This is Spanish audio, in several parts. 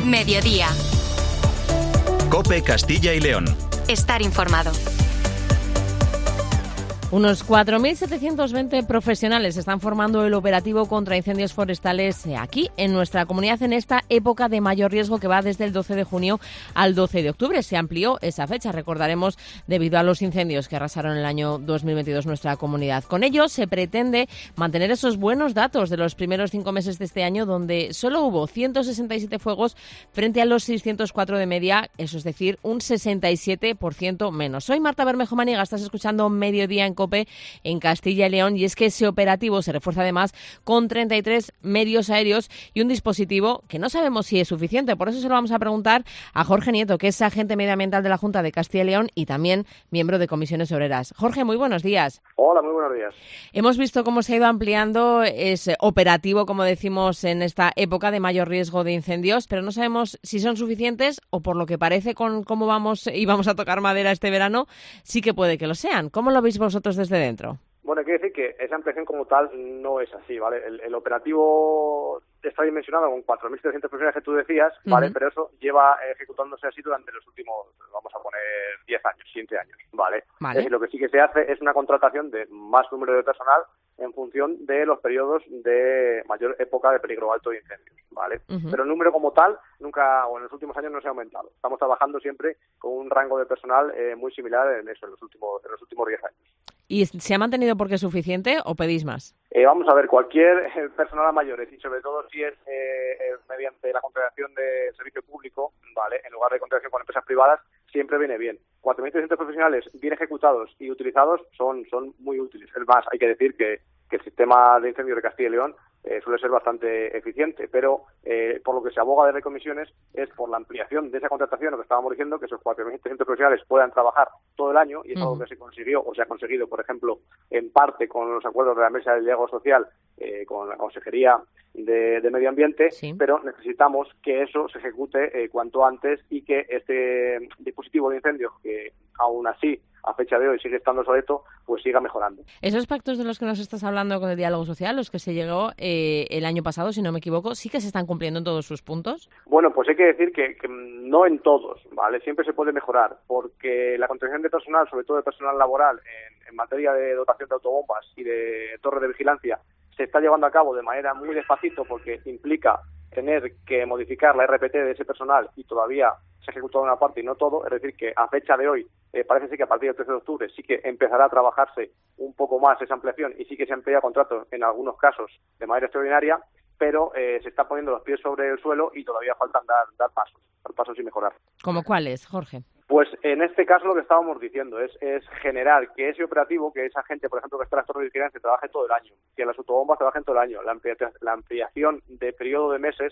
Mediodía. COPE Castilla y León. Estar informado. Unos 4.720 profesionales están formando el operativo contra incendios forestales aquí, en nuestra comunidad, en esta época de mayor riesgo que va desde el 12 de junio al 12 de octubre. Se amplió esa fecha, recordaremos, debido a los incendios que arrasaron el año 2022 nuestra comunidad. Con ello se pretende mantener esos buenos datos de los primeros 5 meses de este año, donde solo hubo 167 fuegos frente a los 604 de media, eso es decir, un 67% menos. Soy Marta Bermejo Maniega, estás escuchando Mediodía en COPE en Castilla y León, y es que ese operativo se refuerza además con 33 medios aéreos y un dispositivo que no sabemos si es suficiente. Por eso se lo vamos a preguntar a Jorge Nieto, que es agente medioambiental de la Junta de Castilla y León y también miembro de Comisiones Obreras. Jorge, muy buenos días. Hola, muy buenos días. Hemos visto cómo se ha ido ampliando ese operativo, como decimos, en esta época de mayor riesgo de incendios, pero no sabemos si son suficientes o, por lo que parece, con cómo vamos y vamos a tocar madera este verano, sí que puede que lo sean. ¿Cómo lo veis vosotros desde dentro? Bueno, hay que decir que esa ampliación como tal no es así, ¿vale? El operativo está dimensionado con 4.700 profesionales que tú decías, ¿vale? Pero eso lleva ejecutándose así durante los últimos, vamos a poner, 10 años, 15 años, ¿vale? Es decir, lo que sí que se hace es una contratación de más número de personal en función de los periodos de mayor época de peligro alto de incendios, ¿vale? Pero el número como tal nunca, o en los últimos años, no se ha aumentado. Estamos trabajando siempre con un rango de personal muy similar en eso, en los últimos 10 años. ¿Y se ha mantenido porque es suficiente o pedís más? Vamos a ver, cualquier personal a mayores, y sobre todo si es mediante la contratación de servicio público, ¿vale? En lugar de contratación con empresas privadas, siempre viene bien. 4.300 profesionales bien ejecutados y utilizados son muy útiles. Es más, hay que decir que el sistema de incendios de Castilla y León suele ser bastante eficiente, pero por lo que se aboga desde comisiones es por la ampliación de esa contratación, lo que estábamos diciendo, que esos 4.300 profesionales puedan trabajar todo el año, y es algo que se consiguió o se ha conseguido, por ejemplo, en parte con los acuerdos de la Mesa del Diálogo Social, con la Consejería de Medio Ambiente, pero necesitamos que eso se ejecute cuanto antes y que este dispositivo de incendios, que aún así a fecha de hoy sigue estando obsoleto, pues siga mejorando. Esos pactos de los que nos estás hablando con el diálogo social, los que se llegó el año pasado, si no me equivoco, ¿sí que se están cumpliendo en todos sus puntos? Bueno, pues hay que decir que no en todos, ¿vale? Siempre se puede mejorar, porque la contratación de personal, sobre todo de personal laboral, en materia de dotación de autobombas y de torres de vigilancia, se está llevando a cabo de manera muy despacito, porque implica tener que modificar la RPT de ese personal y todavía se ha ejecutado una parte y no todo. Es decir, que a fecha de hoy parece ser que a partir del 13 de octubre sí que empezará a trabajarse un poco más esa ampliación y sí que se amplía contratos en algunos casos de manera extraordinaria, pero se está poniendo los pies sobre el suelo y todavía faltan dar pasos y mejorar. ¿Cómo cuáles, Jorge? Pues en este caso lo que estábamos diciendo es generar que ese operativo, que esa gente, por ejemplo, que está en las torres de vigilancia, trabaje todo el año, que las autobombas trabajen todo el año, la ampliación de periodo de meses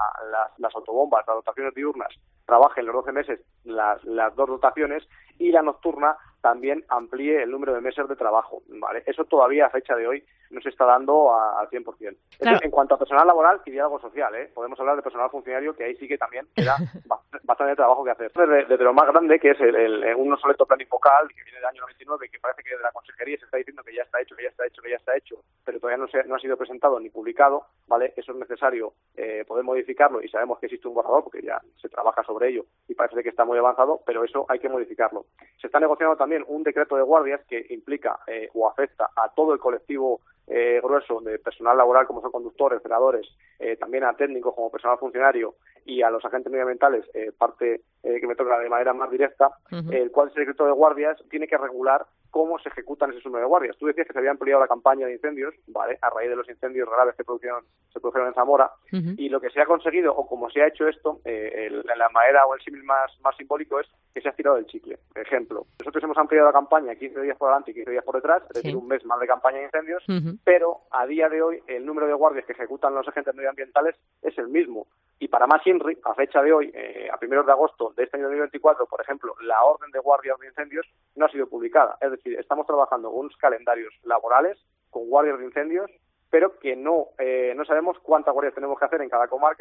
a las autobombas, las dotaciones diurnas, trabajen los 12 meses las dos dotaciones, y la nocturna también amplíe el número de meses de trabajo, ¿vale? Eso todavía a fecha de hoy no se está dando al 100%. Claro. En cuanto a personal laboral y diálogo social, podemos hablar de personal funcionario, que ahí sí que también queda bastante trabajo que hacer. Desde lo más grande, que es un obsoleto planifocal, que viene del año 99, que parece que de la Consejería se está diciendo que ya está hecho, pero todavía no ha sido presentado ni publicado, ¿vale? Eso es necesario poder modificarlo, y sabemos que existe un borrador, porque ya se trabaja sobre ello y parece que está muy avanzado, pero eso hay que modificarlo. Se está negociando también un decreto de guardias que implica o afecta a todo el colectivo grueso de personal laboral, como son conductores, celadores, también a técnicos como personal funcionario y a los agentes medioambientales, parte que me toca de manera más directa, el cual ese decreto de guardias tiene que regular cómo se ejecutan ese número de guardias. Tú decías que se había ampliado la campaña de incendios, ¿vale?, a raíz de los incendios graves que se produjeron en Zamora, y lo que se ha conseguido, o como se ha hecho esto, la manera o el símil más simbólico es que se ha tirado el chicle. Ejemplo, nosotros hemos ampliado la campaña 15 días por delante y 15 días por detrás, es decir, un mes más de campaña de incendios, pero a día de hoy el número de guardias que ejecutan los agentes medioambientales es el mismo. Y para más INRI, a fecha de hoy, a 1 de agosto de este año 2024, por ejemplo, la orden de guardias de incendios no ha sido publicada. Es decir, estamos trabajando con unos calendarios laborales con guardias de incendios, pero que no sabemos cuántas guardias tenemos que hacer en cada comarca,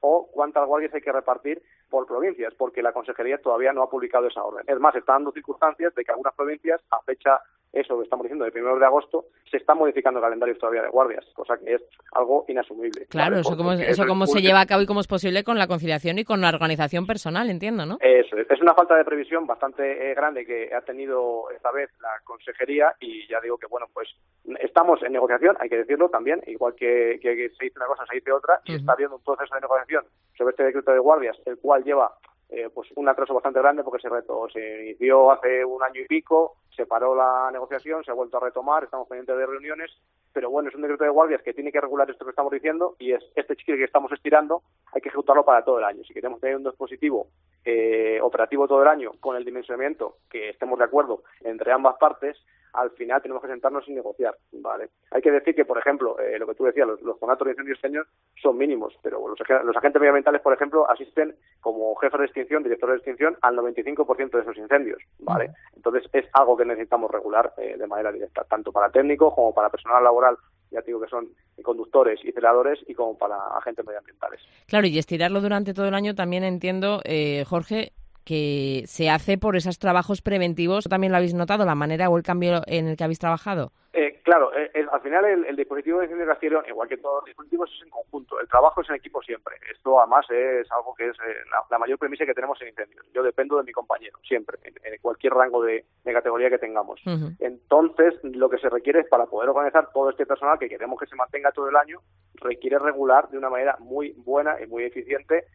o cuántas guardias hay que repartir por provincias, porque la Consejería todavía no ha publicado esa orden. Es más, está dando circunstancias de que algunas provincias, a fecha, eso que estamos diciendo, del 1 de agosto, se está modificando calendarios todavía de guardias, cosa que es algo inasumible. Claro, ¿vale? Eso cómo se lleva a cabo y cómo es posible con la conciliación y con la organización personal, entiendo, ¿no? Eso es una falta de previsión bastante grande que ha tenido esta vez la Consejería, y ya digo que, bueno, pues estamos en negociación, hay que decirlo también, igual que se dice una cosa, se dice otra, y está habiendo un proceso de negociación sobre este decreto de guardias, el cual lleva pues un atraso bastante grande, porque se inició hace un año y pico, se paró la negociación, se ha vuelto a retomar, estamos pendientes de reuniones, pero bueno, es un decreto de guardias que tiene que regular esto que estamos diciendo, y es este chicle que estamos estirando, hay que ejecutarlo para todo el año. Si queremos tener un dispositivo operativo todo el año, con el dimensionamiento que estemos de acuerdo entre ambas partes, al final tenemos que sentarnos y negociar, ¿vale? Hay que decir que, por ejemplo, lo que tú decías, los conatos de incendios este año son mínimos, pero los agentes medioambientales, por ejemplo, asisten como jefes de extinción, directores de extinción, al 95% de esos incendios, ¿vale? Entonces es algo que necesitamos regular de manera directa, tanto para técnicos como para personal laboral, ya te digo que son conductores y celadores, y como para agentes medioambientales. Claro, y estirarlo durante todo el año también entiendo, Jorge, que se hace por esos trabajos preventivos. ¿También lo habéis notado, la manera o el cambio en el que habéis trabajado? Claro, al final el dispositivo de incendio de Castilla y León, igual que todos los dispositivos, es en conjunto. El trabajo es en equipo siempre. Esto además es algo que es la mayor premisa que tenemos en incendios. Yo dependo de mi compañero, siempre, en cualquier rango de categoría que tengamos. Entonces, lo que se requiere es, para poder organizar todo este personal que queremos que se mantenga todo el año, requiere regular de una manera muy buena y muy eficiente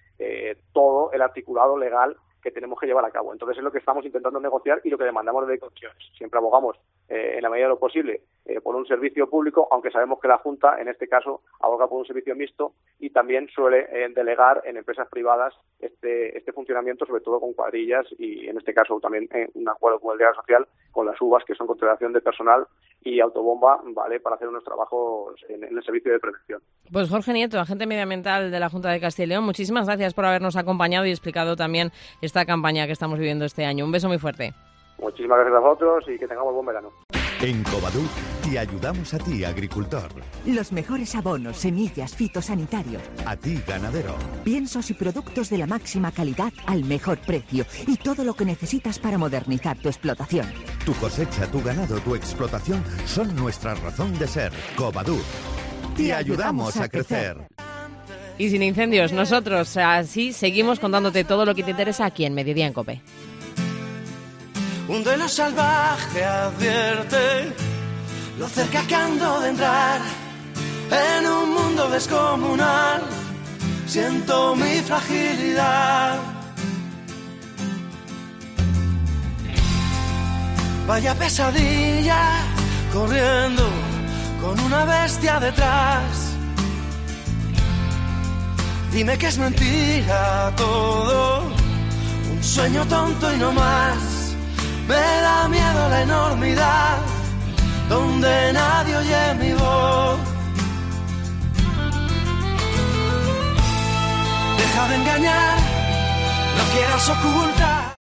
todo el articulado legal que tenemos que llevar a cabo. Entonces es lo que estamos intentando negociar y lo que demandamos de comisiones. Siempre abogamos, en la medida de lo posible, por un servicio público, aunque sabemos que la Junta, en este caso, aboga por un servicio mixto, y también suele delegar en empresas privadas este funcionamiento, sobre todo con cuadrillas, y en este caso también un acuerdo con el diálogo social, con las UVAs, que son contratación de personal y autobomba, ¿vale?, para hacer unos trabajos en el servicio de prevención. Pues Jorge Nieto, agente medioambiental de la Junta de Castilla y León, muchísimas gracias por habernos acompañado y explicado también esta campaña que estamos viviendo este año. Un beso muy fuerte. Muchísimas gracias a vosotros y que tengamos buen verano. En Covadú te ayudamos a ti, agricultor. Los mejores abonos, semillas, fitosanitarios. A ti, ganadero. Piensos y productos de la máxima calidad al mejor precio. Y todo lo que necesitas para modernizar tu explotación. Tu cosecha, tu ganado, tu explotación son nuestra razón de ser. Covadú. Te ayudamos a crecer. Y sin incendios, nosotros así seguimos contándote todo lo que te interesa aquí en Mediodía en COPE. Un duelo salvaje advierte lo cerca que ando de entrar en un mundo descomunal. Siento mi fragilidad. Vaya pesadilla, corriendo con una bestia detrás. Dime que es mentira todo, un sueño tonto y no más. Me da miedo la enormidad, donde nadie oye mi voz. Deja de engañar, no quieras ocultar.